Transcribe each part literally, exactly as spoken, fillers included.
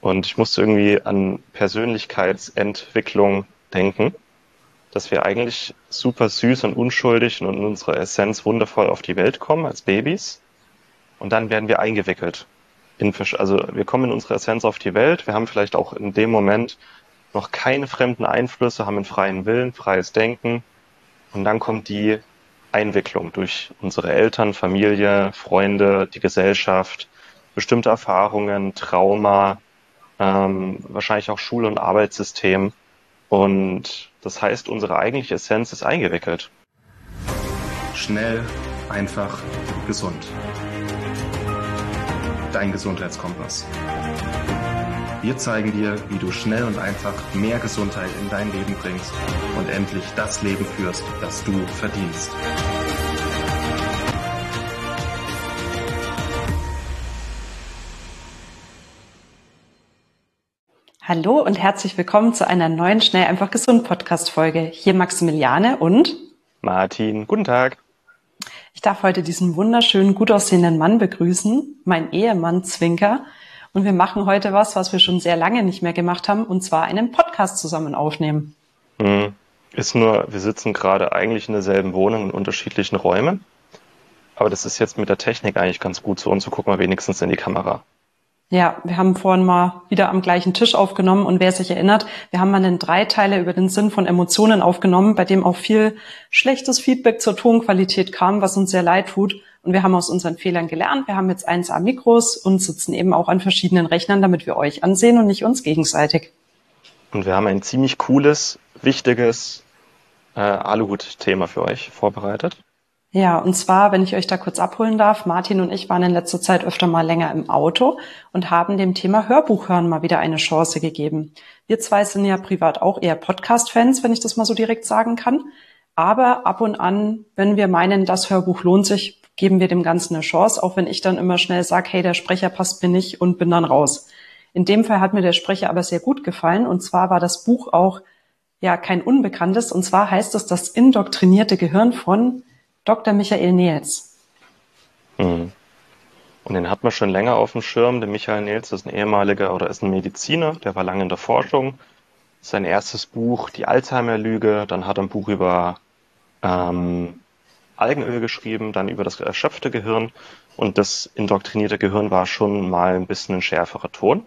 Und ich musste irgendwie an Persönlichkeitsentwicklung denken, dass wir eigentlich super süß und unschuldig und in unserer Essenz wundervoll auf die Welt kommen als Babys. Und dann werden wir eingewickelt. In, versch- also wir kommen in unserer Essenz auf die Welt. Wir haben vielleicht auch in dem Moment noch keine fremden Einflüsse, haben einen freien Willen, freies Denken. Und dann kommt die Einwicklung durch unsere Eltern, Familie, Freunde, die Gesellschaft, bestimmte Erfahrungen, Trauma, ähm, wahrscheinlich auch Schule- und Arbeitssystem. Und das heißt, unsere eigentliche Essenz ist eingewickelt. Schnell, einfach, gesund. Dein Gesundheitskompass. Wir zeigen dir, wie du schnell und einfach mehr Gesundheit in dein Leben bringst und endlich das Leben führst, das du verdienst. Hallo und herzlich willkommen zu einer neuen Schnell einfach gesund Podcast-Folge. Hier Maximiliane und Martin, guten Tag. Ich darf heute diesen wunderschönen, gut aussehenden Mann begrüßen, mein Ehemann Zwinker. Und wir machen heute was, was wir schon sehr lange nicht mehr gemacht haben, und zwar einen Podcast zusammen aufnehmen. Hm. Ist nur, wir sitzen gerade eigentlich in derselben Wohnung in unterschiedlichen Räumen. Aber das ist jetzt mit der Technik eigentlich ganz gut so und so gucken wir wenigstens in die Kamera. Ja, wir haben vorhin mal wieder am gleichen Tisch aufgenommen und wer sich erinnert, wir haben mal einen Dreiteiler über den Sinn von Emotionen aufgenommen, bei dem auch viel schlechtes Feedback zur Tonqualität kam, was uns sehr leid tut. Und wir haben aus unseren Fehlern gelernt. Wir haben jetzt eins A Mikros und sitzen eben auch an verschiedenen Rechnern, damit wir euch ansehen und nicht uns gegenseitig. Und wir haben ein ziemlich cooles, wichtiges äh, Aluhut-Thema für euch vorbereitet. Ja, und zwar, wenn ich euch da kurz abholen darf, Martin und ich waren in letzter Zeit öfter mal länger im Auto und haben dem Thema Hörbuch hören mal wieder eine Chance gegeben. Wir zwei sind ja privat auch eher Podcast-Fans, wenn ich das mal so direkt sagen kann. Aber ab und an, wenn wir meinen, das Hörbuch lohnt sich, geben wir dem Ganzen eine Chance, auch wenn ich dann immer schnell sage, hey, der Sprecher passt mir nicht und bin dann raus. In dem Fall hat mir der Sprecher aber sehr gut gefallen und zwar war das Buch auch ja kein Unbekanntes und zwar heißt es Das indoktrinierte Gehirn von Doktor Michael Nehls. Hm. Und den hat man schon länger auf dem Schirm. Der Michael Nehls ist ein ehemaliger oder ist ein Mediziner, der war lange in der Forschung. Sein erstes Buch, Die Alzheimer-Lüge, dann hat er ein Buch über ähm, Algenöl geschrieben, dann über das erschöpfte Gehirn. Und das indoktrinierte Gehirn war schon mal ein bisschen ein schärferer Ton.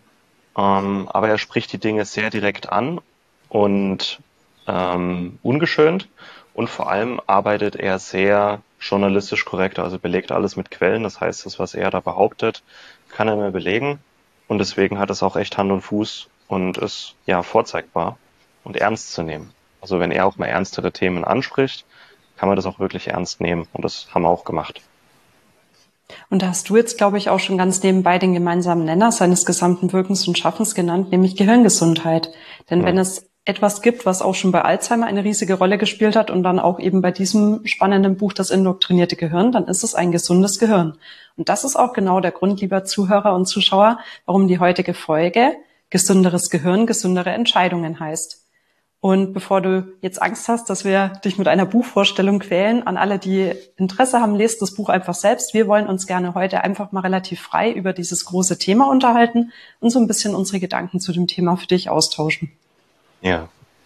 Ähm, aber er spricht die Dinge sehr direkt an und ähm, ungeschönt. Und vor allem arbeitet er sehr journalistisch korrekt, also belegt alles mit Quellen. Das heißt, das, was er da behauptet, kann er mir belegen. Und deswegen hat es auch echt Hand und Fuß und ist ja vorzeigbar und ernst zu nehmen. Also wenn er auch mal ernstere Themen anspricht, kann man das auch wirklich ernst nehmen. Und das haben wir auch gemacht. Und da hast du jetzt, glaube ich, auch schon ganz nebenbei den gemeinsamen Nenner seines gesamten Wirkens und Schaffens genannt, nämlich Gehirngesundheit. Denn Hm. wenn es etwas gibt, was auch schon bei Alzheimer eine riesige Rolle gespielt hat und dann auch eben bei diesem spannenden Buch Das indoktrinierte Gehirn, dann ist es ein gesundes Gehirn. Und das ist auch genau der Grund, lieber Zuhörer und Zuschauer, warum die heutige Folge Gesünderes Gehirn, gesündere Entscheidungen heißt. Und bevor du jetzt Angst hast, dass wir dich mit einer Buchvorstellung quälen, an alle, die Interesse haben, lest das Buch einfach selbst. Wir wollen uns gerne heute einfach mal relativ frei über dieses große Thema unterhalten und so ein bisschen unsere Gedanken zu dem Thema für dich austauschen. Ja.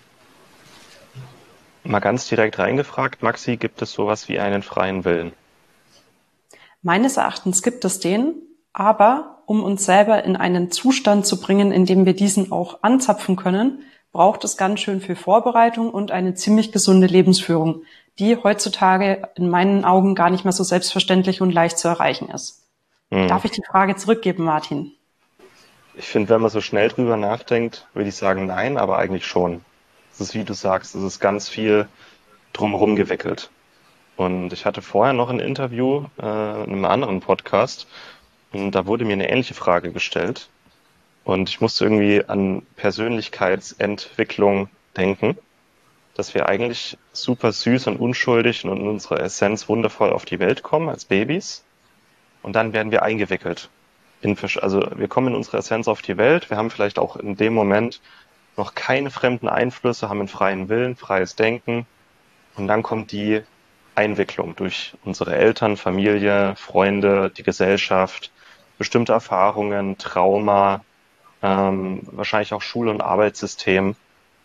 Mal ganz direkt reingefragt, Maxi, gibt es sowas wie einen freien Willen? Meines Erachtens gibt es den, aber um uns selber in einen Zustand zu bringen, in dem wir diesen auch anzapfen können, braucht es ganz schön viel Vorbereitung und eine ziemlich gesunde Lebensführung, die heutzutage in meinen Augen gar nicht mehr so selbstverständlich und leicht zu erreichen ist. Hm. Darf ich die Frage zurückgeben, Martin? Ich finde, wenn man so schnell drüber nachdenkt, würde ich sagen nein, aber eigentlich schon. Es ist, wie du sagst, es ist ganz viel drumherum gewickelt. Und ich hatte vorher noch ein Interview äh, in einem anderen Podcast und da wurde mir eine ähnliche Frage gestellt. Und ich musste irgendwie an Persönlichkeitsentwicklung denken, dass wir eigentlich super süß und unschuldig und in unserer Essenz wundervoll auf die Welt kommen als Babys. Und dann werden wir eingewickelt. In, versch- also wir kommen in unserer Essenz auf die Welt. Wir haben vielleicht auch in dem Moment noch keine fremden Einflüsse, haben einen freien Willen, freies Denken. Und dann kommt die Einwicklung durch unsere Eltern, Familie, Freunde, die Gesellschaft, bestimmte Erfahrungen, Trauma, ähm, wahrscheinlich auch Schul- und Arbeitssystem.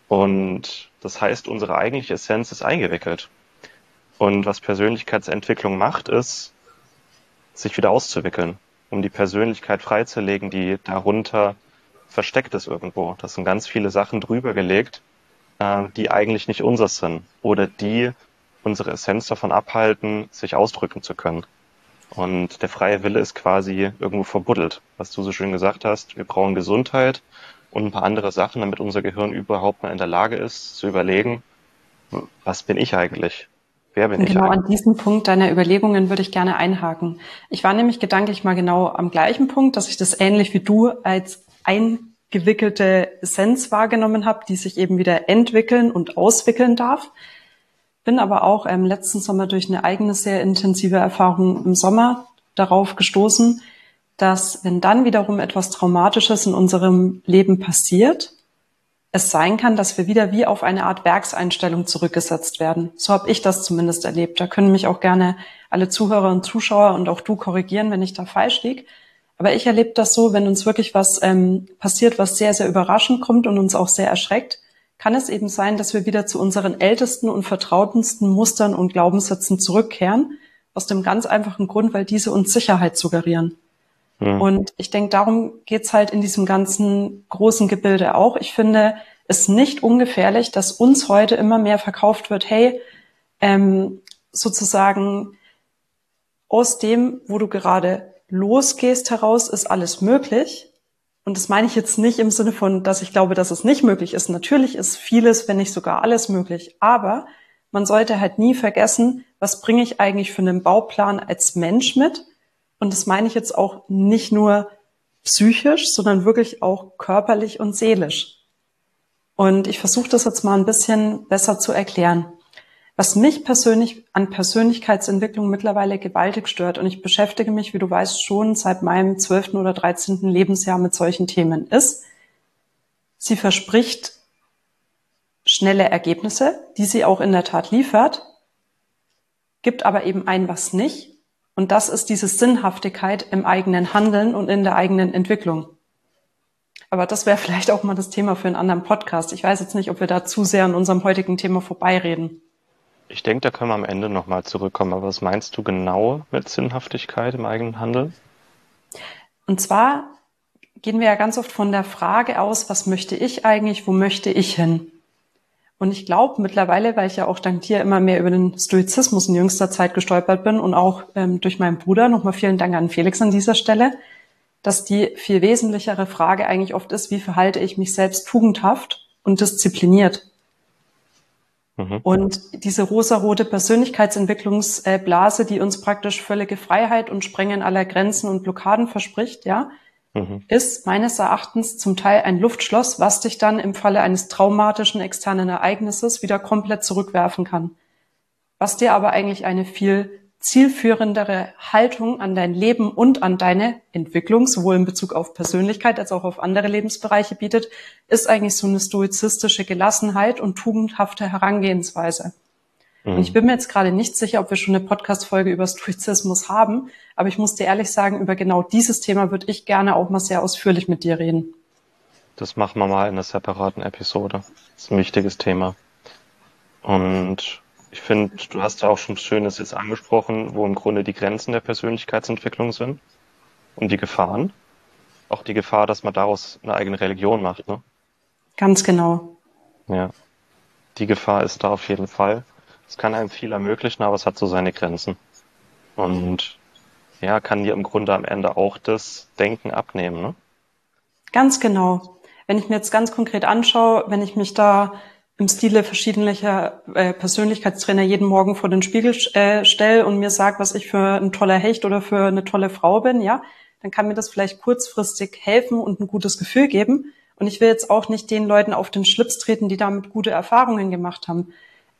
Und das heißt, unsere eigentliche Essenz ist eingewickelt. Und was Persönlichkeitsentwicklung macht, ist, sich wieder auszuwickeln, um die Persönlichkeit freizulegen, die darunter versteckt ist irgendwo. Das sind ganz viele Sachen drüber gelegt, äh, die eigentlich nicht unseres sind oder die unsere Essenz davon abhalten, sich ausdrücken zu können. Und der freie Wille ist quasi irgendwo verbuddelt. Was du so schön gesagt hast, wir brauchen Gesundheit und ein paar andere Sachen, damit unser Gehirn überhaupt mal in der Lage ist, zu überlegen, was bin ich eigentlich? Wer bin Und ich genau eigentlich? an diesem Punkt deiner Überlegungen würde ich gerne einhaken. Ich war nämlich gedanklich mal genau am gleichen Punkt, dass ich das ähnlich wie du als eingewickelte Essenz wahrgenommen habe, die sich eben wieder entwickeln und auswickeln darf. Bin aber auch im letzten Sommer durch eine eigene sehr intensive Erfahrung im Sommer darauf gestoßen, dass wenn dann wiederum etwas Traumatisches in unserem Leben passiert, es sein kann, dass wir wieder wie auf eine Art Werkseinstellung zurückgesetzt werden. So habe ich das zumindest erlebt. Da können mich auch gerne alle Zuhörer und Zuschauer und auch du korrigieren, wenn ich da falsch liege. Aber ich erlebe das so, wenn uns wirklich was ähm, passiert, was sehr, sehr überraschend kommt und uns auch sehr erschreckt, kann es eben sein, dass wir wieder zu unseren ältesten und vertrautensten Mustern und Glaubenssätzen zurückkehren, aus dem ganz einfachen Grund, weil diese uns Sicherheit suggerieren. Mhm. Und ich denke, darum geht's halt in diesem ganzen großen Gebilde auch. Ich finde es nicht ungefährlich, dass uns heute immer mehr verkauft wird, hey, ähm, sozusagen aus dem, wo du gerade losgehst heraus, ist alles möglich. Und das meine ich jetzt nicht im Sinne von, dass ich glaube, dass es nicht möglich ist. Natürlich ist vieles, wenn nicht sogar alles möglich. Aber man sollte halt nie vergessen, was bringe ich eigentlich für einen Bauplan als Mensch mit? Und das meine ich jetzt auch nicht nur psychisch, sondern wirklich auch körperlich und seelisch. Und ich versuche das jetzt mal ein bisschen besser zu erklären. Was mich persönlich an Persönlichkeitsentwicklung mittlerweile gewaltig stört, und ich beschäftige mich, wie du weißt, schon seit meinem zwölften oder dreizehnten Lebensjahr mit solchen Themen, ist, sie verspricht schnelle Ergebnisse, die sie auch in der Tat liefert, gibt aber eben ein was nicht. Und das ist diese Sinnhaftigkeit im eigenen Handeln und in der eigenen Entwicklung. Aber das wäre vielleicht auch mal das Thema für einen anderen Podcast. Ich weiß jetzt nicht, ob wir da zu sehr an unserem heutigen Thema vorbeireden. Ich denke, da können wir am Ende nochmal zurückkommen. Aber was meinst du genau mit Sinnhaftigkeit im eigenen Handeln? Und zwar gehen wir ja ganz oft von der Frage aus, was möchte ich eigentlich, wo möchte ich hin? Und ich glaube mittlerweile, weil ich ja auch dank dir immer mehr über den Stoizismus in jüngster Zeit gestolpert bin und auch ähm, durch meinen Bruder, nochmal vielen Dank an Felix an dieser Stelle, dass die viel wesentlichere Frage eigentlich oft ist, wie verhalte ich mich selbst tugendhaft und diszipliniert? Mhm. Und diese rosarote Persönlichkeitsentwicklungsblase, die uns praktisch völlige Freiheit und Sprengen aller Grenzen und Blockaden verspricht, ja, mhm. ist meines Erachtens zum Teil ein Luftschloss, was dich dann im Falle eines traumatischen externen Ereignisses wieder komplett zurückwerfen kann. Was dir aber eigentlich eine viel zielführendere Haltung an dein Leben und an deine Entwicklung, sowohl in Bezug auf Persönlichkeit als auch auf andere Lebensbereiche bietet, ist eigentlich so eine stoizistische Gelassenheit und tugendhafte Herangehensweise. Mhm. Und ich bin mir jetzt gerade nicht sicher, ob wir schon eine Podcast-Folge über Stoizismus haben, aber ich muss dir ehrlich sagen, über genau dieses Thema würde ich gerne auch mal sehr ausführlich mit dir reden. Das machen wir mal in einer separaten Episode. Das ist ein wichtiges Thema. Und ich finde, du hast ja auch schon Schönes jetzt angesprochen, wo im Grunde die Grenzen der Persönlichkeitsentwicklung sind und die Gefahren. Auch die Gefahr, dass man daraus eine eigene Religion macht, ne? Ganz genau. Ja, die Gefahr ist da auf jeden Fall. Es kann einem viel ermöglichen, aber es hat so seine Grenzen. Und ja, kann dir im Grunde am Ende auch das Denken abnehmen, ne? Ganz genau. Wenn ich mir jetzt ganz konkret anschaue, wenn ich mich da im Stile verschiedener äh, Persönlichkeitstrainer jeden Morgen vor den Spiegel äh, stelle und mir sage, was ich für ein toller Hecht oder für eine tolle Frau bin, ja, dann kann mir das vielleicht kurzfristig helfen und ein gutes Gefühl geben. Und ich will jetzt auch nicht den Leuten auf den Schlips treten, die damit gute Erfahrungen gemacht haben.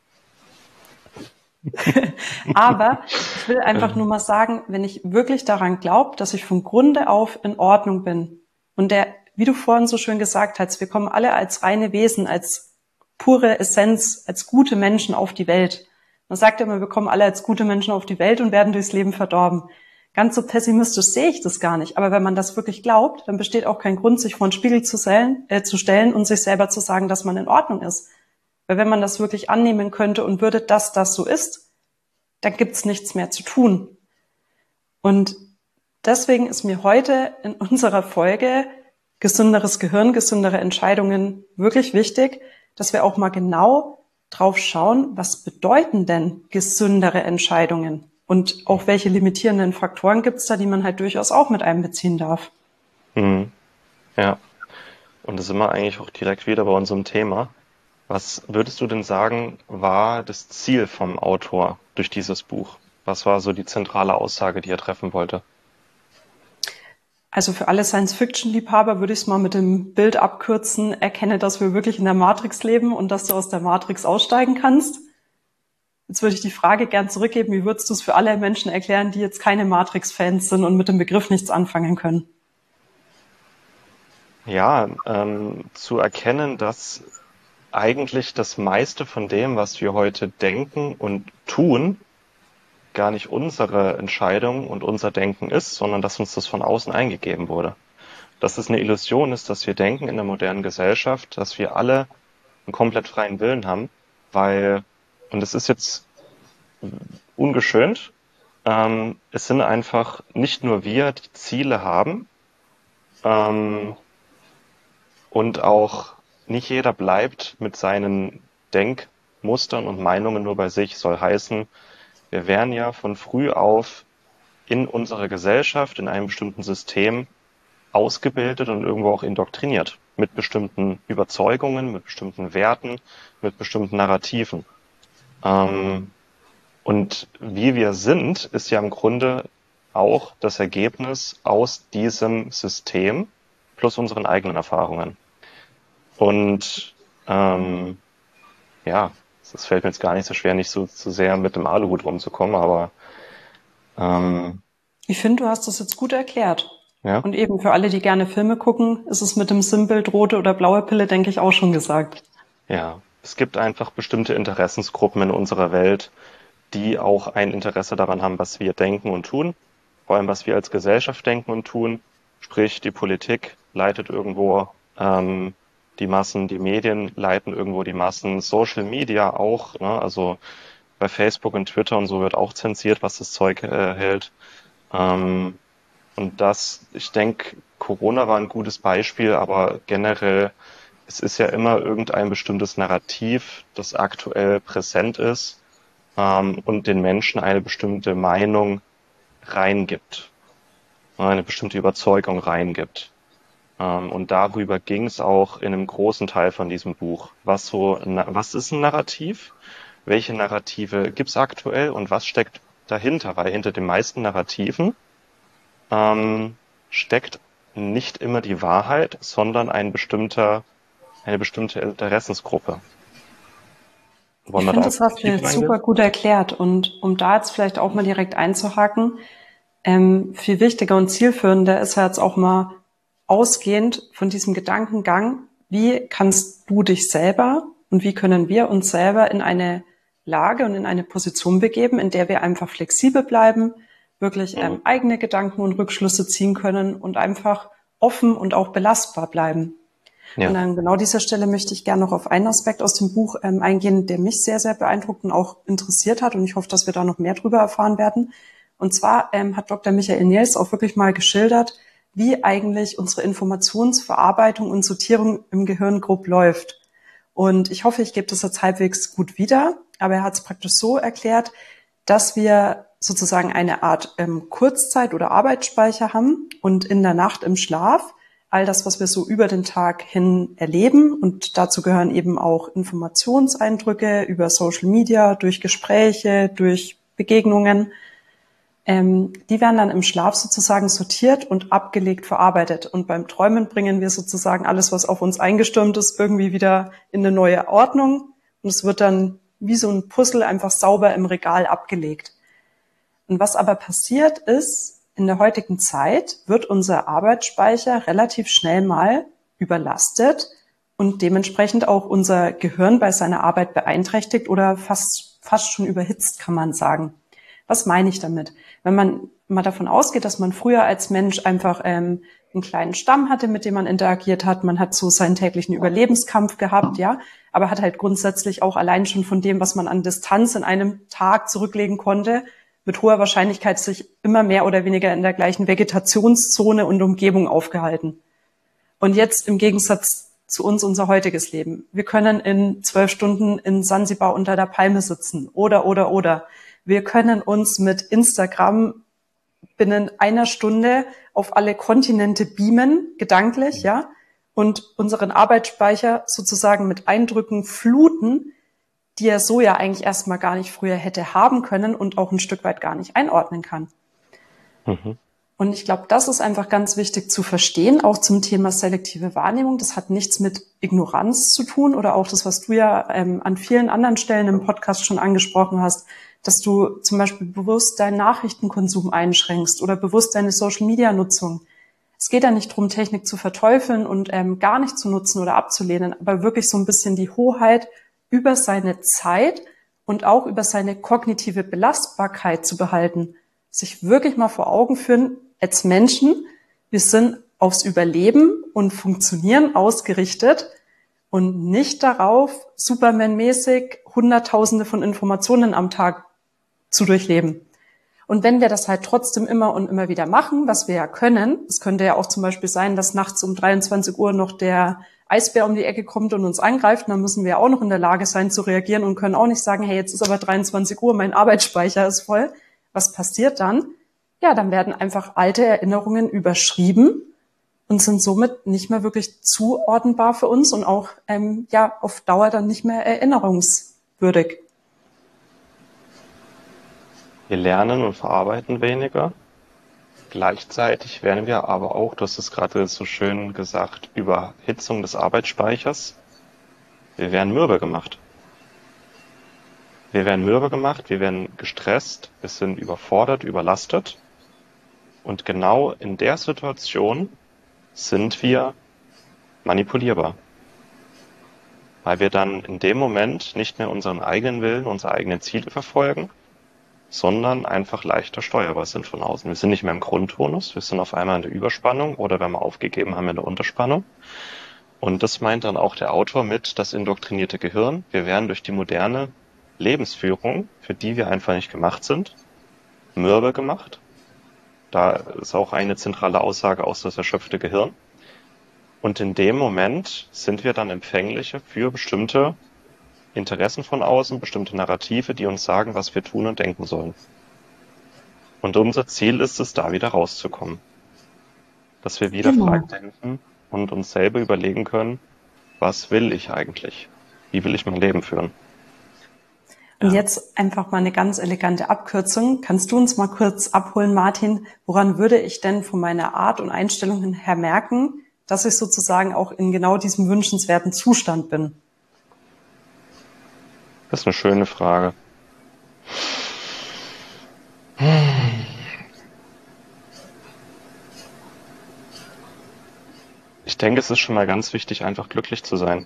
Aber ich will einfach nur mal sagen, wenn ich wirklich daran glaube, dass ich von Grunde auf in Ordnung bin und der, wie du vorhin so schön gesagt hast, wir kommen alle als reine Wesen, als pure Essenz, als gute Menschen auf die Welt. Man sagt ja immer, wir kommen alle als gute Menschen auf die Welt und werden durchs Leben verdorben. Ganz so pessimistisch sehe ich das gar nicht. Aber wenn man das wirklich glaubt, dann besteht auch kein Grund, sich vor den Spiegel zu stellen, äh, zu stellen und sich selber zu sagen, dass man in Ordnung ist. Weil wenn man das wirklich annehmen könnte und würde, dass das so ist, dann gibt's nichts mehr zu tun. Und deswegen ist mir heute in unserer Folge gesünderes Gehirn, gesündere Entscheidungen wirklich wichtig, dass wir auch mal genau drauf schauen, was bedeuten denn gesündere Entscheidungen? Und auch welche limitierenden Faktoren gibt es da, die man halt durchaus auch mit einbeziehen darf. Mhm. Ja, und da sind wir eigentlich auch direkt wieder bei unserem Thema. Was würdest du denn sagen, war das Ziel vom Autor durch dieses Buch? Was war so die zentrale Aussage, die er treffen wollte? Also für alle Science-Fiction-Liebhaber würde ich es mal mit dem Bild abkürzen, erkenne, dass wir wirklich in der Matrix leben und dass du aus der Matrix aussteigen kannst. Jetzt würde ich die Frage gern zurückgeben, wie würdest du es für alle Menschen erklären, die jetzt keine Matrix-Fans sind und mit dem Begriff nichts anfangen können? Ja, ähm, zu erkennen, dass eigentlich das meiste von dem, was wir heute denken und tun, gar nicht unsere Entscheidung und unser Denken ist, sondern dass uns das von außen eingegeben wurde. Dass es eine Illusion ist, dass wir denken in der modernen Gesellschaft, dass wir alle einen komplett freien Willen haben, weil, und es ist jetzt ungeschönt, ähm, es sind einfach nicht nur wir, die Ziele haben, ähm, und auch nicht jeder bleibt mit seinen Denkmustern und Meinungen nur bei sich, soll heißen, wir werden ja von früh auf in unserer Gesellschaft, in einem bestimmten System ausgebildet und irgendwo auch indoktriniert. Mit bestimmten Überzeugungen, mit bestimmten Werten, mit bestimmten Narrativen. Ähm, und wie wir sind, ist ja im Grunde auch das Ergebnis aus diesem System plus unseren eigenen Erfahrungen. Und ähm, ja, es fällt mir jetzt gar nicht so schwer, nicht so zu sehr mit dem Aluhut rumzukommen, aber ähm, ich finde, du hast das jetzt gut erklärt. ja. Und eben für alle, die gerne Filme gucken, ist es mit dem Sinnbild rote oder blaue Pille, denke ich, auch schon gesagt. Ja, es gibt einfach bestimmte Interessensgruppen in unserer Welt, die auch ein Interesse daran haben, was wir denken und tun, vor allem was wir als Gesellschaft denken und tun, sprich die Politik leitet irgendwo ähm, die Massen, die Medien leiten irgendwo die Massen, Social Media auch, ne? Also bei Facebook und Twitter und so wird auch zensiert, was das Zeug äh, hält. Ähm, und das, ich denke, Corona war ein gutes Beispiel, aber generell, es ist ja immer irgendein bestimmtes Narrativ, das aktuell präsent ist ähm, und den Menschen eine bestimmte Meinung reingibt, eine bestimmte Überzeugung reingibt. Und darüber ging es auch in einem großen Teil von diesem Buch. Was so, was ist ein Narrativ? Welche Narrative gibt's aktuell und was steckt dahinter? Weil hinter den meisten Narrativen ähm, steckt nicht immer die Wahrheit, sondern ein bestimmter, eine bestimmte Interessensgruppe. Wollen ich finde, da das hast du jetzt super gut erklärt. Und um da jetzt vielleicht auch mal direkt einzuhaken, ähm, viel wichtiger und zielführender ist ja jetzt auch mal ausgehend von diesem Gedankengang, wie kannst du dich selber und wie können wir uns selber in eine Lage und in eine Position begeben, in der wir einfach flexibel bleiben, wirklich ähm, mhm. eigene Gedanken und Rückschlüsse ziehen können und einfach offen und auch belastbar bleiben. Ja. Und an genau dieser Stelle möchte ich gerne noch auf einen Aspekt aus dem Buch ähm, eingehen, der mich sehr, sehr beeindruckt und auch interessiert hat. Und ich hoffe, dass wir da noch mehr drüber erfahren werden. Und zwar ähm, hat Doktor Michael Niels auch wirklich mal geschildert, wie eigentlich unsere Informationsverarbeitung und Sortierung im Gehirn grob läuft. Und ich hoffe, ich gebe das jetzt halbwegs gut wieder, aber er hat es praktisch so erklärt, dass wir sozusagen eine Art ähm, Kurzzeit- oder Arbeitsspeicher haben und in der Nacht im Schlaf all das, was wir so über den Tag hin erleben, und dazu gehören eben auch Informationseindrücke über Social Media, durch Gespräche, durch Begegnungen, Ähm, die werden dann im Schlaf sozusagen sortiert und abgelegt verarbeitet. Und beim Träumen bringen wir sozusagen alles, was auf uns eingestürmt ist, irgendwie wieder in eine neue Ordnung. Und es wird dann wie so ein Puzzle einfach sauber im Regal abgelegt. Und was aber passiert ist, in der heutigen Zeit wird unser Arbeitsspeicher relativ schnell mal überlastet und dementsprechend auch unser Gehirn bei seiner Arbeit beeinträchtigt oder fast, fast schon überhitzt, kann man sagen. Was meine ich damit? Wenn man mal davon ausgeht, dass man früher als Mensch einfach ähm, einen kleinen Stamm hatte, mit dem man interagiert hat. Man hat so seinen täglichen Überlebenskampf gehabt, ja, aber hat halt grundsätzlich auch allein schon von dem, was man an Distanz in einem Tag zurücklegen konnte, mit hoher Wahrscheinlichkeit sich immer mehr oder weniger in der gleichen Vegetationszone und Umgebung aufgehalten. Und jetzt im Gegensatz zu uns unser heutiges Leben. Wir können in zwölf Stunden in Sansibar unter der Palme sitzen oder, oder, oder. Wir können uns mit Instagram binnen einer Stunde auf alle Kontinente beamen, gedanklich, ja, und unseren Arbeitsspeicher sozusagen mit Eindrücken fluten, die er so ja eigentlich erstmal gar nicht früher hätte haben können und auch ein Stück weit gar nicht einordnen kann. Mhm. Und ich glaube, das ist einfach ganz wichtig zu verstehen, auch zum Thema selektive Wahrnehmung. Das hat nichts mit Ignoranz zu tun oder auch das, was du ja ähm, an vielen anderen Stellen im Podcast schon angesprochen hast, dass du zum Beispiel bewusst deinen Nachrichtenkonsum einschränkst oder bewusst deine Social-Media-Nutzung. Es geht ja nicht darum, Technik zu verteufeln und ähm, gar nicht zu nutzen oder abzulehnen, aber wirklich so ein bisschen die Hoheit über seine Zeit und auch über seine kognitive Belastbarkeit zu behalten. Sich wirklich mal vor Augen führen, als Menschen, wir sind aufs Überleben und Funktionieren ausgerichtet und nicht darauf, Superman-mäßig Hunderttausende von Informationen am Tag zu durchleben. Und wenn wir das halt trotzdem immer und immer wieder machen, was wir ja können, es könnte ja auch zum Beispiel sein, dass nachts um dreiundzwanzig Uhr noch der Eisbär um die Ecke kommt und uns angreift, dann müssen wir auch noch in der Lage sein zu reagieren und können auch nicht sagen, hey, jetzt ist aber dreiundzwanzig Uhr, mein Arbeitsspeicher ist voll. Was passiert dann? Ja, dann werden einfach alte Erinnerungen überschrieben und sind somit nicht mehr wirklich zuordnenbar für uns und auch ähm, ja auf Dauer dann nicht mehr erinnerungswürdig. Wir lernen und verarbeiten weniger. Gleichzeitig werden wir aber auch, du hast es gerade so schön gesagt, Überhitzung des Arbeitsspeichers. Wir werden mürbe gemacht. Wir werden mürbe gemacht, wir werden gestresst, wir sind überfordert, überlastet. Und genau in der Situation sind wir manipulierbar. Weil wir dann in dem Moment nicht mehr unseren eigenen Willen, unsere eigenen Ziele verfolgen, sondern einfach leichter steuerbar sind von außen. Wir sind nicht mehr im Grundtonus, wir sind auf einmal in der Überspannung oder wenn wir aufgegeben haben in der Unterspannung. Und das meint dann auch der Autor mit das indoktrinierte Gehirn. Wir werden durch die moderne Lebensführung, für die wir einfach nicht gemacht sind, mürbe gemacht. Da ist auch eine zentrale Aussage aus das erschöpfte Gehirn. Und in dem Moment sind wir dann empfänglicher für bestimmte Interessen von außen, bestimmte Narrative, die uns sagen, was wir tun und denken sollen. Und unser Ziel ist es, da wieder rauszukommen. Dass wir wieder Genau. frei denken und uns selber überlegen können, was will ich eigentlich? Wie will ich mein Leben führen? Und jetzt einfach mal eine ganz elegante Abkürzung. Kannst du uns mal kurz abholen, Martin? Woran würde ich denn von meiner Art und Einstellung her merken, dass ich sozusagen auch in genau diesem wünschenswerten Zustand bin? Das ist eine schöne Frage. Ich denke, es ist schon mal ganz wichtig, einfach glücklich zu sein.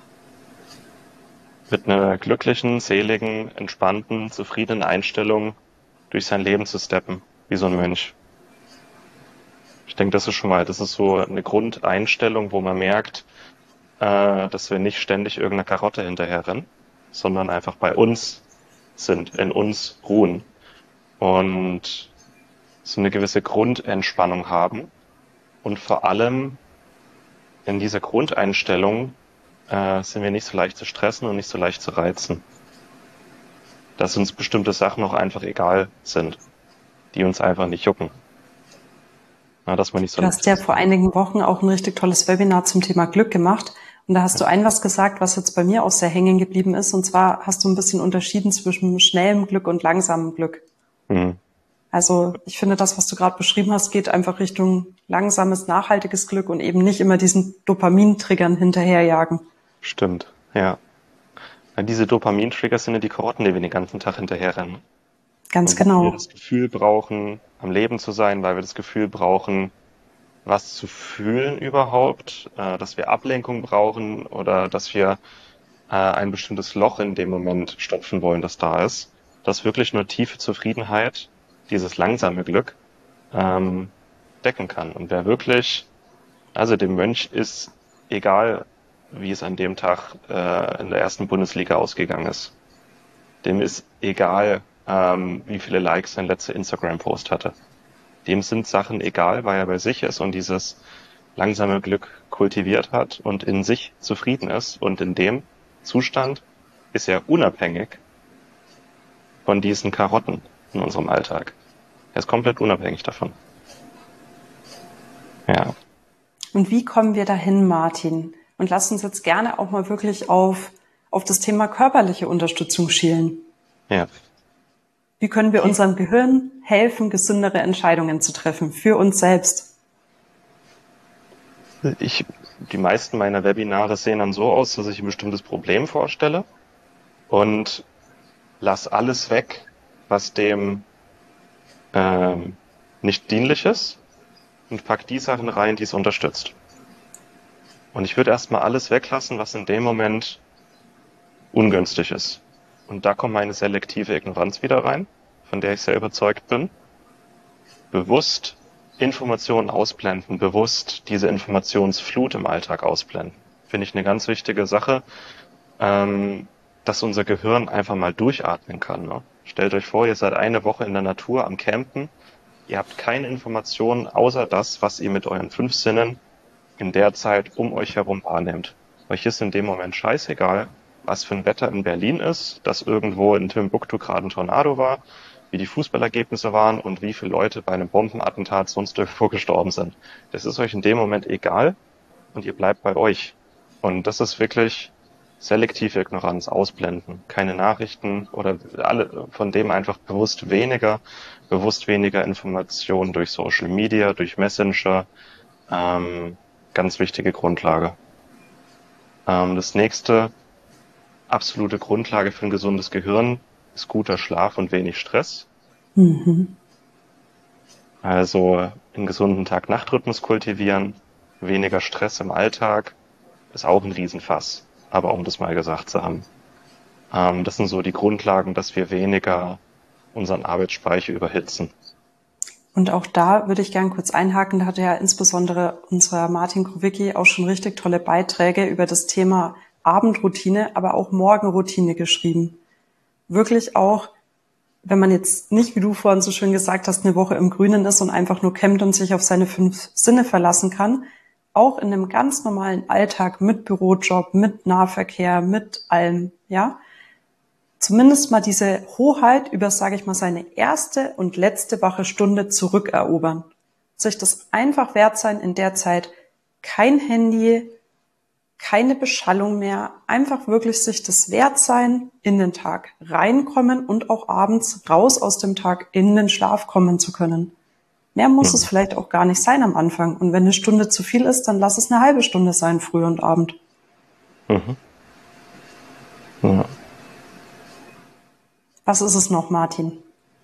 Mit einer glücklichen, seligen, entspannten, zufriedenen Einstellung durch sein Leben zu steppen, wie so ein Mönch. Ich denke, das ist schon mal, das ist so eine Grundeinstellung, wo man merkt, äh, dass wir nicht ständig irgendeiner Karotte hinterherrennen, sondern einfach bei uns sind, in uns ruhen und so eine gewisse Grundentspannung haben und vor allem in dieser Grundeinstellung äh, sind wir nicht so leicht zu stressen und nicht so leicht zu reizen. Dass uns bestimmte Sachen auch einfach egal sind, die uns einfach nicht jucken. Na, dass man nicht so Du hast ja vor einigen Wochen auch ein richtig tolles Webinar zum Thema Glück gemacht. Und da hast du ein was gesagt, was jetzt bei mir auch sehr hängen geblieben ist. Und zwar hast du ein bisschen unterschieden zwischen schnellem Glück und langsamem Glück. Mhm. Also ich finde, das, was du gerade beschrieben hast, geht einfach Richtung langsames, nachhaltiges Glück und eben nicht immer diesen Dopamintriggern hinterherjagen. Stimmt, ja. Weil diese Dopamintrigger sind ja die Karotten, die wir den ganzen Tag hinterherrennen. Ganz und genau. Weil wir das Gefühl brauchen, am Leben zu sein, weil wir das Gefühl brauchen, was zu fühlen überhaupt, äh, dass wir Ablenkung brauchen oder dass wir äh, ein bestimmtes Loch in dem Moment stopfen wollen, das da ist. Dass wirklich nur tiefe Zufriedenheit, dieses langsame Glück, ähm, decken kann. Und wer wirklich, also dem Mönch ist egal, wie es an dem Tag äh, in der ersten Bundesliga ausgegangen ist. Dem ist egal, ähm, wie viele Likes sein letzter Instagram-Post hatte. Dem sind Sachen egal, weil er bei sich ist und dieses langsame Glück kultiviert hat und in sich zufrieden ist. Und in dem Zustand ist er unabhängig von diesen Karotten in unserem Alltag. Er ist komplett unabhängig davon. Ja. Und wie kommen wir dahin, Martin? Und lass uns jetzt gerne auch mal wirklich auf, auf das Thema körperliche Unterstützung schielen. Ja. Wie können wir unserem Gehirn helfen, gesündere Entscheidungen zu treffen für uns selbst? Ich, die meisten meiner Webinare sehen dann so aus, dass ich ein bestimmtes Problem vorstelle und lass alles weg, was dem ähm, nicht dienlich ist und pack die Sachen rein, die es unterstützt. Und ich würde erstmal alles weglassen, was in dem Moment ungünstig ist. Und da kommt meine selektive Ignoranz wieder rein, von der ich sehr überzeugt bin. Bewusst Informationen ausblenden, bewusst diese Informationsflut im Alltag ausblenden. Finde ich eine ganz wichtige Sache, ähm, dass unser Gehirn einfach mal durchatmen kann. Ne? Stellt euch vor, ihr seid eine Woche in der Natur am Campen, ihr habt keine Informationen außer das, was ihr mit euren fünf Sinnen in der Zeit um euch herum wahrnehmt. Euch ist in dem Moment scheißegal, was für ein Wetter in Berlin ist, dass irgendwo in Timbuktu gerade ein Tornado war, wie die Fußballergebnisse waren und wie viele Leute bei einem Bombenattentat sonst irgendwo gestorben sind. Das ist euch in dem Moment egal und ihr bleibt bei euch. Und das ist wirklich selektive Ignoranz, ausblenden. Keine Nachrichten oder alle von dem einfach bewusst weniger, bewusst weniger Informationen durch Social Media, durch Messenger. Ähm, ganz wichtige Grundlage. Ähm, das nächste, absolute Grundlage für ein gesundes Gehirn ist guter Schlaf und wenig Stress. Mhm. Also einen gesunden Tag-Nacht-Rhythmus kultivieren, weniger Stress im Alltag, ist auch ein Riesenfass. Aber um das mal gesagt zu haben. Ähm, das sind so die Grundlagen, dass wir weniger unseren Arbeitsspeicher überhitzen. Und auch da würde ich gerne kurz einhaken, da hatte ja insbesondere unser Martin Krowicki auch schon richtig tolle Beiträge über das Thema Abendroutine, aber auch Morgenroutine geschrieben. Wirklich auch, wenn man jetzt nicht, wie du vorhin so schön gesagt hast, eine Woche im Grünen ist und einfach nur campt und sich auf seine fünf Sinne verlassen kann, auch in einem ganz normalen Alltag mit Bürojob, mit Nahverkehr, mit allem, ja, zumindest mal diese Hoheit über, sage ich mal, seine erste und letzte wache Stunde zurückerobern. Sich das einfach wert sein, in der Zeit kein Handy, keine Beschallung mehr, einfach wirklich sich das wert sein, in den Tag reinkommen und auch abends raus aus dem Tag in den Schlaf kommen zu können. Mehr muss mhm. es vielleicht auch gar nicht sein am Anfang. Und wenn eine Stunde zu viel ist, dann lass es eine halbe Stunde sein, früh und Abend. Mhm. Ja. Was ist es noch, Martin?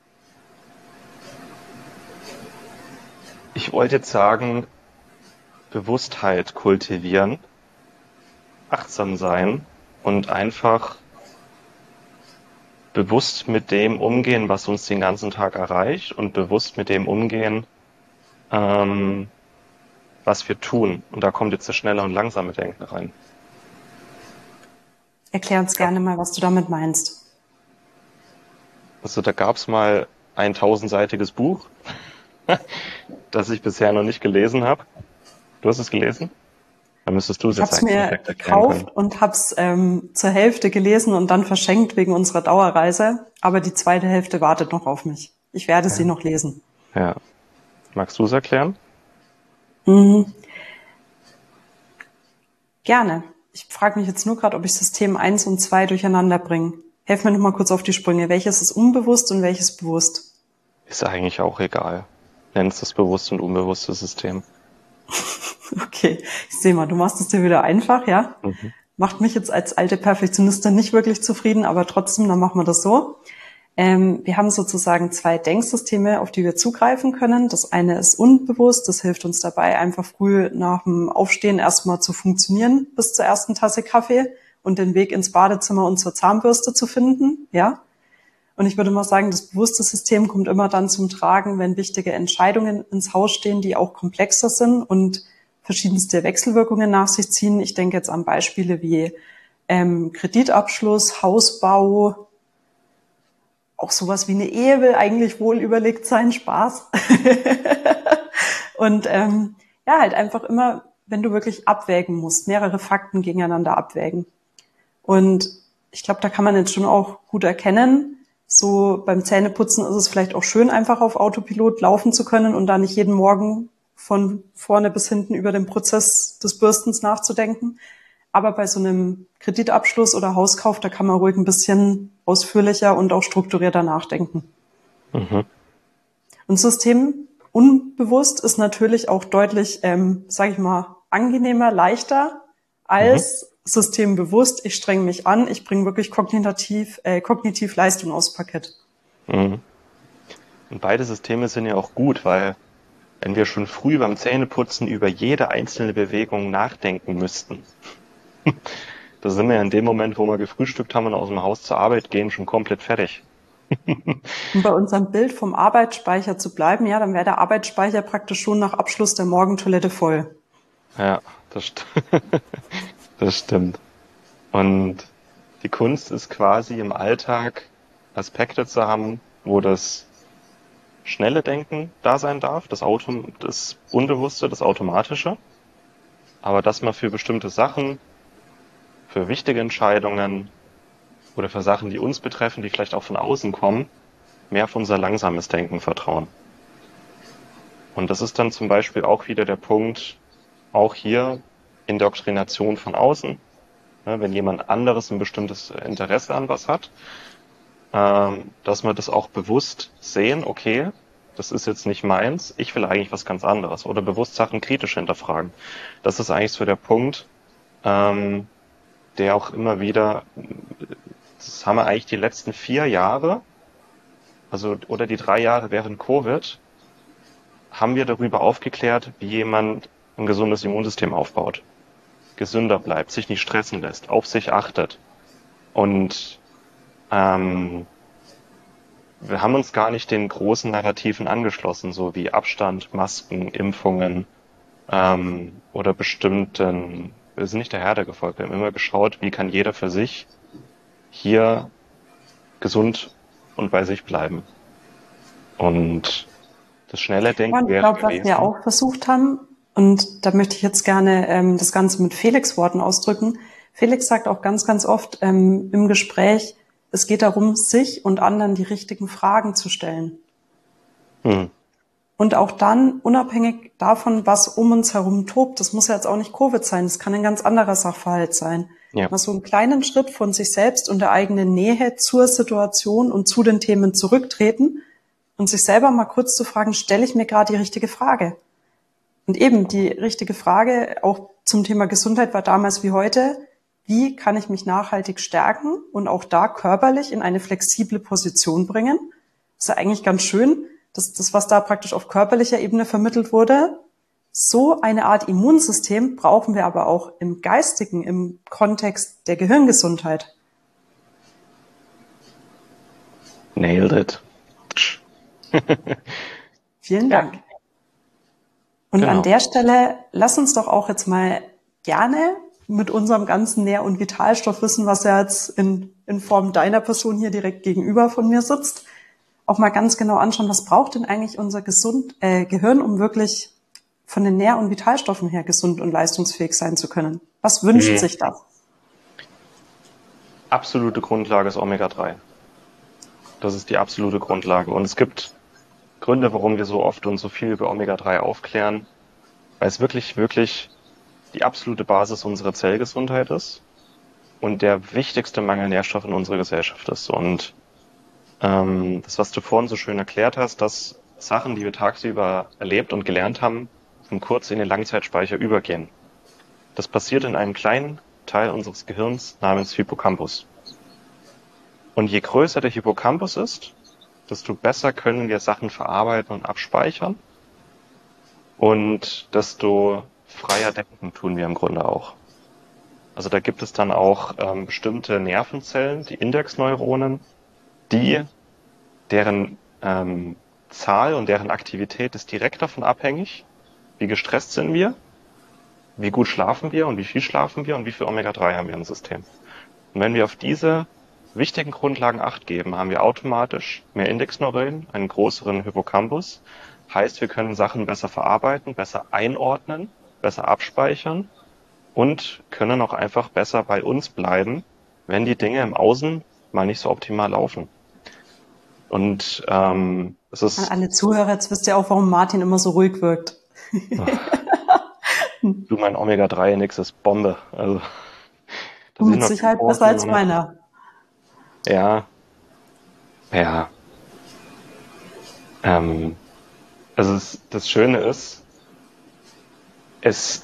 Ich wollte jetzt sagen, Bewusstheit kultivieren, achtsam sein und einfach bewusst mit dem umgehen, was uns den ganzen Tag erreicht und bewusst mit dem umgehen, ähm, was wir tun. Und da kommt jetzt das schnelle und langsame Denken rein. Erklär uns gerne mal, was du damit meinst. Also da gab es mal ein tausendseitiges Buch, das ich bisher noch nicht gelesen habe. Du hast es gelesen? Dann müsstest du es jetzt eigentlich direkt erklären können. Ich habe es mir gekauft und habe es ähm, zur Hälfte gelesen und dann verschenkt wegen unserer Dauerreise. Aber die zweite Hälfte wartet noch auf mich. Ich werde ja. sie noch lesen. Ja. Magst du es erklären? Mhm. Gerne. Ich frage mich jetzt nur gerade, ob ich System eins und zwei durcheinander bringe. Helf mir noch mal kurz auf die Sprünge. Welches ist unbewusst und welches bewusst? Ist eigentlich auch egal. Nenn es das bewusste und unbewusste System. Okay, ich sehe mal, du machst es dir wieder einfach, ja? Mhm. Macht mich jetzt als alte Perfektionistin nicht wirklich zufrieden, aber trotzdem, dann machen wir das so. Ähm, wir haben sozusagen zwei Denksysteme, auf die wir zugreifen können. Das eine ist unbewusst, das hilft uns dabei, einfach früh nach dem Aufstehen erstmal zu funktionieren bis zur ersten Tasse Kaffee und den Weg ins Badezimmer und zur Zahnbürste zu finden, ja? Und ich würde mal sagen, das bewusste System kommt immer dann zum Tragen, wenn wichtige Entscheidungen ins Haus stehen, die auch komplexer sind und verschiedenste Wechselwirkungen nach sich ziehen. Ich denke jetzt an Beispiele wie ähm, Kreditabschluss, Hausbau, auch sowas wie eine Ehe will eigentlich wohl überlegt sein, Spaß. Und ähm, ja, halt einfach immer, wenn du wirklich abwägen musst, mehrere Fakten gegeneinander abwägen. Und ich glaube, da kann man jetzt schon auch gut erkennen, so beim Zähneputzen ist es vielleicht auch schön, einfach auf Autopilot laufen zu können und da nicht jeden Morgen von vorne bis hinten über den Prozess des Bürstens nachzudenken. Aber bei so einem Kreditabschluss oder Hauskauf, da kann man ruhig ein bisschen ausführlicher und auch strukturierter nachdenken. Mhm. Und System unbewusst ist natürlich auch deutlich, ähm, sage ich mal, angenehmer, leichter als mhm. systembewusst. Ich strenge mich an, ich bringe wirklich kognitiv, äh, kognitiv Leistung aufs Parkett. Mhm. Und beide Systeme sind ja auch gut, weil wenn wir schon früh beim Zähneputzen über jede einzelne Bewegung nachdenken müssten, da sind wir ja in dem Moment, wo wir gefrühstückt haben und aus dem Haus zur Arbeit gehen, schon komplett fertig. Um bei unserem Bild vom Arbeitsspeicher zu bleiben, ja, dann wäre der Arbeitsspeicher praktisch schon nach Abschluss der Morgentoilette voll. Ja, das, st- das stimmt. Und die Kunst ist quasi im Alltag Aspekte zu haben, wo das schnelle Denken da sein darf, das Auto, das Unbewusste, das Automatische, aber dass man für bestimmte Sachen, für wichtige Entscheidungen oder für Sachen, die uns betreffen, die vielleicht auch von außen kommen, mehr auf unser langsames Denken vertrauen. Und das ist dann zum Beispiel auch wieder der Punkt, auch hier Indoktrination von außen. Wenn jemand anderes ein bestimmtes Interesse an was hat, dass wir das auch bewusst sehen, okay, das ist jetzt nicht meins, ich will eigentlich was ganz anderes. Oder bewusst Sachen kritisch hinterfragen. Das ist eigentlich so der Punkt, der auch immer wieder, das haben wir eigentlich die letzten vier Jahre, also oder die drei Jahre während Covid, haben wir darüber aufgeklärt, wie jemand ein gesundes Immunsystem aufbaut, gesünder bleibt, sich nicht stressen lässt, auf sich achtet. Und ähm, wir haben uns gar nicht den großen Narrativen angeschlossen, so wie Abstand, Masken, Impfungen ähm, oder bestimmten, wir sind nicht der Herde gefolgt, wir haben immer geschaut, wie kann jeder für sich hier gesund und bei sich bleiben. Und das schnelle Denken ja, ich wäre glaube, gewesen. was wir auch versucht haben, und da möchte ich jetzt gerne ähm, das Ganze mit Felix Worten ausdrücken. Felix sagt auch ganz, ganz oft ähm, im Gespräch, es geht darum, sich und anderen die richtigen Fragen zu stellen. Hm. Und auch dann, unabhängig davon, was um uns herum tobt, das muss ja jetzt auch nicht Covid sein, das kann ein ganz anderer Sachverhalt sein. Ja. Mal so einen kleinen Schritt von sich selbst und der eigenen Nähe zur Situation und zu den Themen zurücktreten und sich selber mal kurz zu fragen, stelle ich mir gerade die richtige Frage? Und eben die richtige Frage, auch zum Thema Gesundheit war damals wie heute, wie kann ich mich nachhaltig stärken und auch da körperlich in eine flexible Position bringen? Das ist ja eigentlich ganz schön, dass das, was da praktisch auf körperlicher Ebene vermittelt wurde, so eine Art Immunsystem brauchen wir aber auch im Geistigen, im Kontext der Gehirngesundheit. Nailed it. Vielen Dank. Ja. Und genau. An der Stelle, lass uns doch auch jetzt mal gerne mit unserem ganzen Nähr- und Vitalstoffwissen, was ja jetzt in, in Form deiner Person hier direkt gegenüber von mir sitzt, auch mal ganz genau anschauen, was braucht denn eigentlich unser gesund, äh, Gehirn, um wirklich von den Nähr- und Vitalstoffen her gesund und leistungsfähig sein zu können. Was wünscht mhm. sich das? Absolute Grundlage ist Omega drei. Das ist die absolute Grundlage. Und es gibt Gründe, warum wir so oft und so viel über Omega drei aufklären, weil es wirklich, wirklich die absolute Basis unserer Zellgesundheit ist und der wichtigste Mangelnährstoff in unserer Gesellschaft ist. Und ähm, das, was du vorhin so schön erklärt hast, dass Sachen, die wir tagsüber erlebt und gelernt haben, von kurz in den Langzeitspeicher übergehen. Das passiert in einem kleinen Teil unseres Gehirns namens Hippocampus. Und je größer der Hippocampus ist, desto besser können wir Sachen verarbeiten und abspeichern und desto freier denken tun wir im Grunde auch. Also da gibt es dann auch ähm, bestimmte Nervenzellen, die Indexneuronen, die deren ähm, Zahl und deren Aktivität ist direkt davon abhängig, wie gestresst sind wir, wie gut schlafen wir und wie viel schlafen wir und wie viel Omega drei haben wir im System. Und wenn wir auf diese wichtigen Grundlagen Acht geben, haben wir automatisch mehr Indexneuralen, einen größeren Hippocampus. Heißt, wir können Sachen besser verarbeiten, besser einordnen, besser abspeichern und können auch einfach besser bei uns bleiben, wenn die Dinge im Außen mal nicht so optimal laufen. Und ähm, es ist... An alle Zuhörer, jetzt wisst ihr auch, warum Martin immer so ruhig wirkt. Du, mein Omega drei Index ist Bombe. Also, mit Sicherheit besser als meiner. Ja. Ja. Ähm, also es, das Schöne ist, es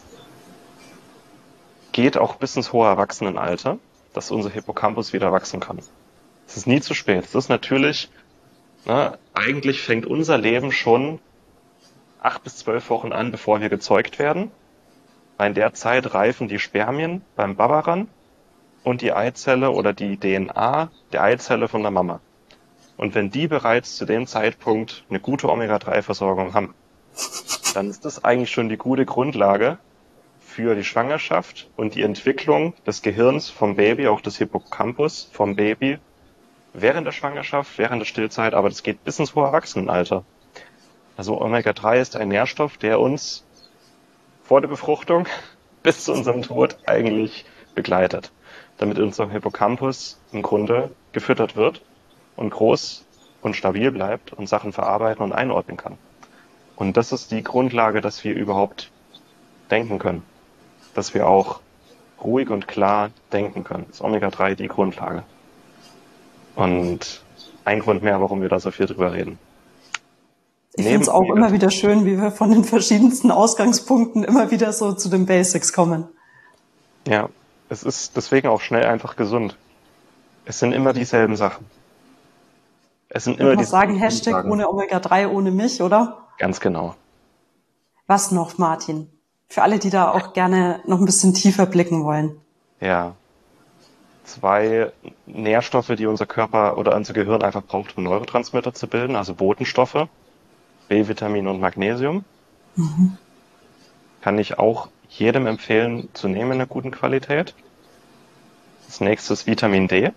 geht auch bis ins hohe Erwachsenenalter, dass unser Hippocampus wieder wachsen kann. Es ist nie zu spät. Es ist natürlich, ne, eigentlich fängt unser Leben schon acht bis zwölf Wochen an, bevor wir gezeugt werden. Weil in der Zeit reifen die Spermien beim Babaran und die Eizelle oder die D N A der Eizelle von der Mama. Und wenn die bereits zu dem Zeitpunkt eine gute Omega drei Versorgung haben, dann ist das eigentlich schon die gute Grundlage für die Schwangerschaft und die Entwicklung des Gehirns vom Baby, auch des Hippocampus vom Baby, während der Schwangerschaft, während der Stillzeit, aber das geht bis ins hohe Erwachsenenalter. Also Omega drei ist ein Nährstoff, der uns vor der Befruchtung bis zu unserem Tod eigentlich begleitet, damit unser Hippocampus im Grunde gefüttert wird und groß und stabil bleibt und Sachen verarbeiten und einordnen kann. Und das ist die Grundlage, dass wir überhaupt denken können, dass wir auch ruhig und klar denken können. Das ist Omega drei die Grundlage. Und ein Grund mehr, warum wir da so viel drüber reden. Ich finde es auch immer wieder schön, wie wir von den verschiedensten Ausgangspunkten immer wieder so zu den Basics kommen. Ja, es ist deswegen auch schnell einfach gesund. Es sind immer dieselben Sachen. Es sind immer ich muss sagen, Hashtag Grundlagen. Ohne Omega drei, ohne mich, oder? Ganz genau. Was noch, Martin? Für alle, die da auch gerne noch ein bisschen tiefer blicken wollen. Ja. Zwei Nährstoffe, die unser Körper oder unser Gehirn einfach braucht, um Neurotransmitter zu bilden, also Botenstoffe. B-Vitamin und Magnesium. Mhm. Kann ich auch jedem empfehlen zu nehmen in einer guten Qualität. Das nächste ist Vitamin D.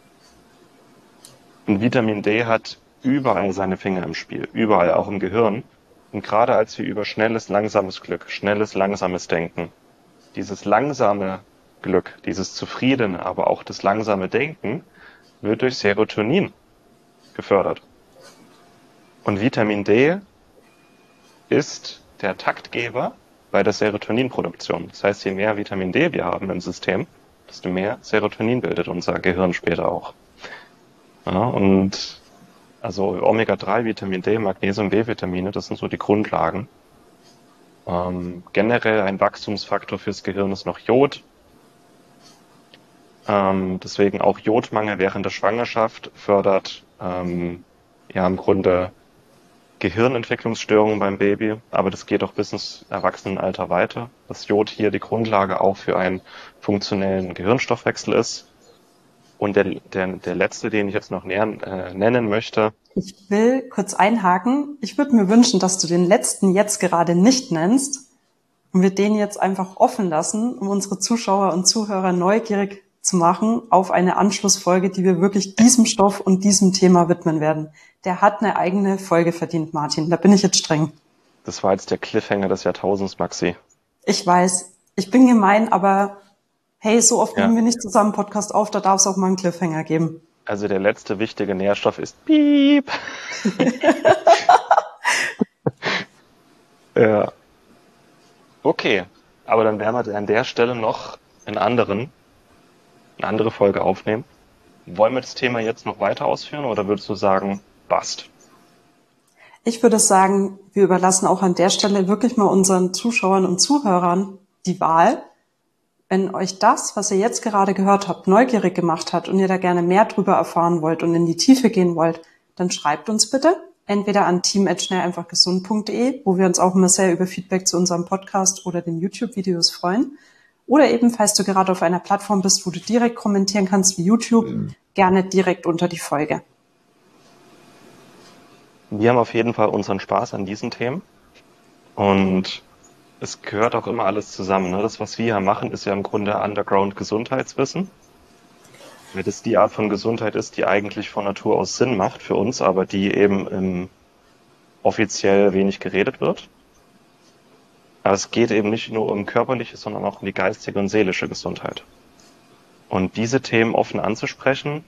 Und Vitamin D hat überall seine Finger im Spiel, überall, auch im Gehirn. Und gerade als wir über schnelles, langsames Glück, schnelles, langsames Denken, dieses langsame Glück, dieses zufriedene, aber auch das langsame Denken, wird durch Serotonin gefördert. Und Vitamin D ist der Taktgeber bei der Serotoninproduktion. Das heißt, je mehr Vitamin D wir haben im System, desto mehr Serotonin bildet unser Gehirn später auch. Ja, und also Omega drei, Vitamin D, Magnesium, B-Vitamine, das sind so die Grundlagen. Ähm, generell ein Wachstumsfaktor fürs Gehirn ist noch Jod. Ähm, deswegen auch Jodmangel während der Schwangerschaft fördert ähm, ja im Grunde Gehirnentwicklungsstörungen beim Baby, aber das geht auch bis ins Erwachsenenalter weiter. Das Jod hier die Grundlage auch für einen funktionellen Gehirnstoffwechsel ist. Und der, der, der letzte, den ich jetzt noch näher, äh, nennen möchte. Ich will kurz einhaken. Ich würde mir wünschen, dass du den letzten jetzt gerade nicht nennst und wir den jetzt einfach offen lassen, um unsere Zuschauer und Zuhörer neugierig zu machen auf eine Anschlussfolge, die wir wirklich diesem Stoff und diesem Thema widmen werden. Der hat eine eigene Folge verdient, Martin. Da bin ich jetzt streng. Das war jetzt der Cliffhanger des Jahrtausends, Maxi. Ich weiß. Ich bin gemein, aber hey, so oft ja. nehmen wir nicht zusammen Podcast auf, da darf es auch mal einen Cliffhanger geben. Also der letzte wichtige Nährstoff ist Piep. Ja. Okay, aber dann werden wir an der Stelle noch einen anderen, eine andere Folge aufnehmen. Wollen wir das Thema jetzt noch weiter ausführen oder würdest du sagen, bast? Ich würde sagen, wir überlassen auch an der Stelle wirklich mal unseren Zuschauern und Zuhörern die Wahl. Wenn euch das, was ihr jetzt gerade gehört habt, neugierig gemacht hat und ihr da gerne mehr drüber erfahren wollt und in die Tiefe gehen wollt, dann schreibt uns bitte entweder an team at schnell einfach gesund punkt de, wo wir uns auch immer sehr über Feedback zu unserem Podcast oder den YouTube-Videos freuen. Oder eben, falls du gerade auf einer Plattform bist, wo du direkt kommentieren kannst wie YouTube, mhm. gerne direkt unter die Folge. Wir haben auf jeden Fall unseren Spaß an diesen Themen und es gehört auch immer alles zusammen. Ne? Das, was wir hier machen, ist ja im Grunde Underground-Gesundheitswissen. Weil das die Art von Gesundheit ist, die eigentlich von Natur aus Sinn macht für uns, aber die eben ähm, offiziell wenig geredet wird. Aber es geht eben nicht nur um körperliche, sondern auch um die geistige und seelische Gesundheit. Und diese Themen offen anzusprechen,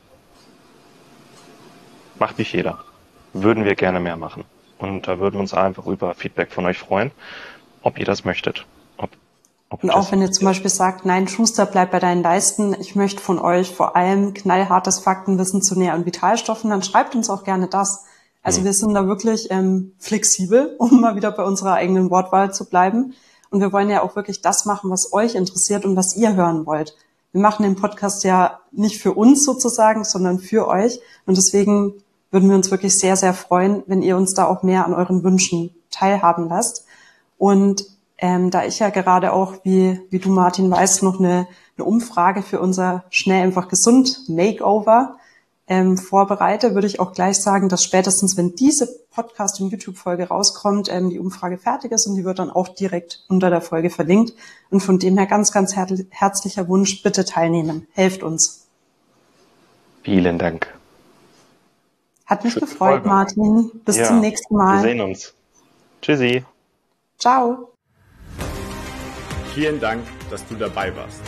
macht nicht jeder. Würden wir gerne mehr machen. Und da würden wir uns einfach über Feedback von euch freuen, ob ihr das möchtet. Ob, ob und auch wenn ihr zum Beispiel sagt, nein, Schuster, bleib bei deinen Leisten, ich möchte von euch vor allem knallhartes Faktenwissen zu Nähr- und Vitalstoffen, dann schreibt uns auch gerne das. Also hm. wir sind da wirklich ähm, flexibel, um mal wieder bei unserer eigenen Wortwahl zu bleiben. Und wir wollen ja auch wirklich das machen, was euch interessiert und was ihr hören wollt. Wir machen den Podcast ja nicht für uns sozusagen, sondern für euch. Und deswegen würden wir uns wirklich sehr, sehr freuen, wenn ihr uns da auch mehr an euren Wünschen teilhaben lasst. Und ähm, da ich ja gerade auch, wie wie du, Martin, weißt, noch eine, eine Umfrage für unser Schnell einfach gesund Makeover ähm, vorbereite, würde ich auch gleich sagen, dass spätestens, wenn diese Podcast- und YouTube-Folge rauskommt, ähm, die Umfrage fertig ist und die wird dann auch direkt unter der Folge verlinkt. Und von dem her ganz, ganz her- herzlicher Wunsch, bitte teilnehmen. Helft uns. Vielen Dank. Hat mich gefreut, Martin. Bis ja, zum nächsten Mal. Wir sehen uns. Tschüssi. Ciao. Vielen Dank, dass du dabei warst.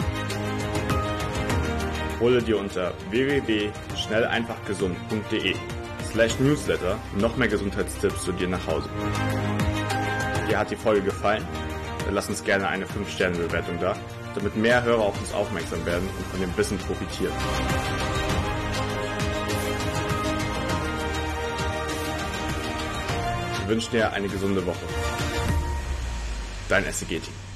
Hole dir unter w w w punkt schnell einfach gesund punkt de slash newsletter noch mehr Gesundheitstipps zu dir nach Hause. Dir hat die Folge gefallen? Dann lass uns gerne eine fünf Sterne Bewertung da, damit mehr Hörer auf uns aufmerksam werden und von dem Wissen profitieren. Ich wünsche dir eine gesunde Woche. Dein S C G-Team.